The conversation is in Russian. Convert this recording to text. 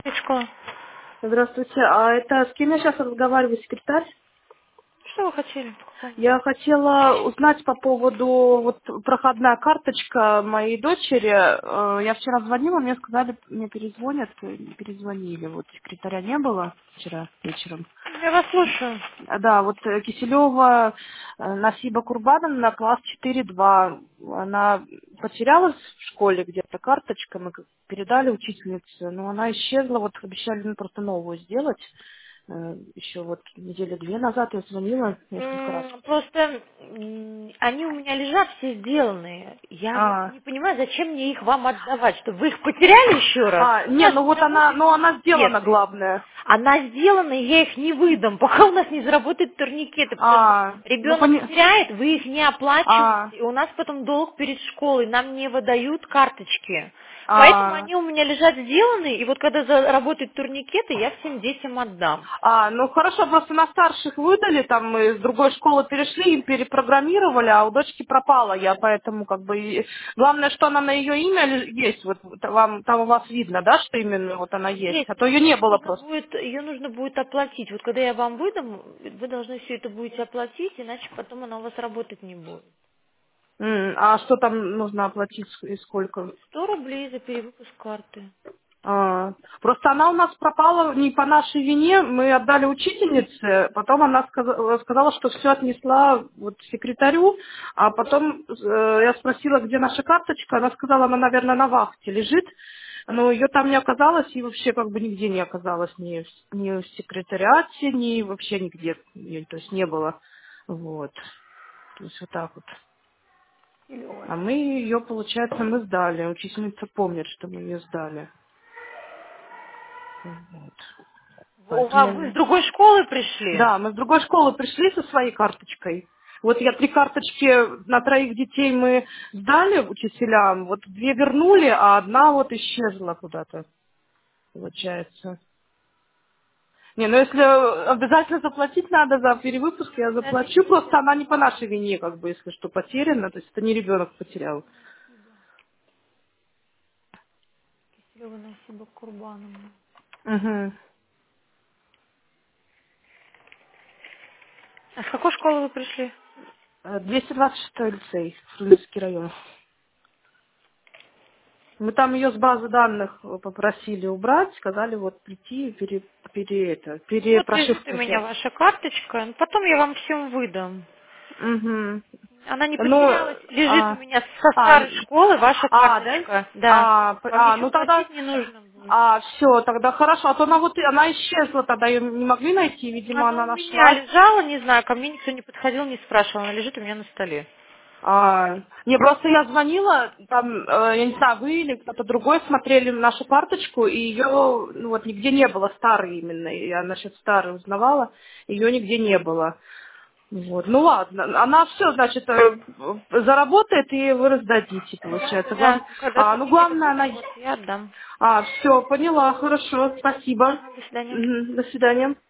Школа. Здравствуйте. А это с кем я сейчас разговариваю, секретарь? Что вы хотели? Я хотела узнать по поводу вот проходная карточка моей дочери. Я вчера звонила, мне сказали, мне перезвонят, не перезвонили. Вот секретаря не было вчера вечером. Я вас слушаю. Да, вот Киселева Насиба Курбановна, класс 4-2. Она потерялась в школе где-то, карточка, мы передали учительнице, но она исчезла, вот обещали просто новую сделать. Еще вот недели две назад я звонила несколько раз. Просто они у меня лежат все сделанные. Я вот А, не понимаю, зачем мне их вам отдавать, чтобы вы их потеряли еще раз. У не, нас ну не вот она, работают ну она сделана, турникеты. главное. Она сделана, и я их не выдам, пока у нас не заработают турникеты, потому что Ну ребенок теряет, вы их не а, оплачиваете, и у нас потом долг перед школой, нам не выдают карточки. Поэтому а, они у меня лежат сделанные, и вот когда заработают турникеты, я всем детям отдам. Ну хорошо, просто на старших выдали, там мы с другой школы перешли, им перепрограммировали, а у дочки пропала я, поэтому как бы главное, что она на ее имя есть, вот вам там у вас видно, да, что именно вот она есть, Есть, а то но ее не было просто. ее нужно будет оплатить. Вот когда я вам выдам, вы должны все это будете оплатить, иначе потом она у вас работать не будет. А что там нужно оплатить и сколько? 100 рублей за перевыпуск карты. Просто она у нас пропала не по нашей вине, мы отдали учительнице, потом она сказала, что все отнесла вот секретарю, а потом я спросила, где наша карточка, она сказала, она, наверное, на вахте лежит, но ее там не оказалось и вообще как бы нигде не оказалось, ни в секретариате, ни вообще нигде, то есть не было, вот, то есть вот так вот. А мы ее, получается, мы сдали, учительница помнит, что мы ее сдали. Вот. Вы с Поэтому, другой школы пришли? да, мы с другой школы пришли со своей карточкой. Вот я 3 карточки на 3 детей мы сдали учителям, вот 2 вернули, а одна вот исчезла куда-то, получается. Не, ну если обязательно заплатить надо за перевыпуск, я заплачу, Подождите. просто она не по нашей вине, как бы, если что, потеряна, то есть это не ребенок потерял. Киселева Насиба Курбановна. Угу. А с какой школы вы пришли? 226 лицей, Фрунзенский район. Мы там ее с базы данных попросили убрать, сказали вот прийти и Вот лежит у перепрошивку меня сделать. ваша карточка, потом я вам всем выдам. Угу. Она не Ну, потерялась, лежит у а, меня со а, старой школы ваша да? карточка. Да. Вам ничего Ну тогда, платить не нужно будет. все, тогда хорошо. А то она вот, она исчезла тогда, ее не могли найти, видимо, Она она у меня нашлась. лежала, не знаю, ко мне никто не подходил, не спрашивал. Она лежит у меня на столе. Не, просто я звонила, там, я не знаю, вы или кто-то другой смотрели нашу карточку, и ее, ну вот, нигде не было, старой именно, я насчет старой узнавала, ее нигде не было. Вот, ну ладно, она все, значит, заработает, и вы раздадите, получается. Да, когда Ну турникеты главное, будут она... работать, я отдам. Все, поняла, хорошо, спасибо. Ага, до свидания. Мгм, до свидания.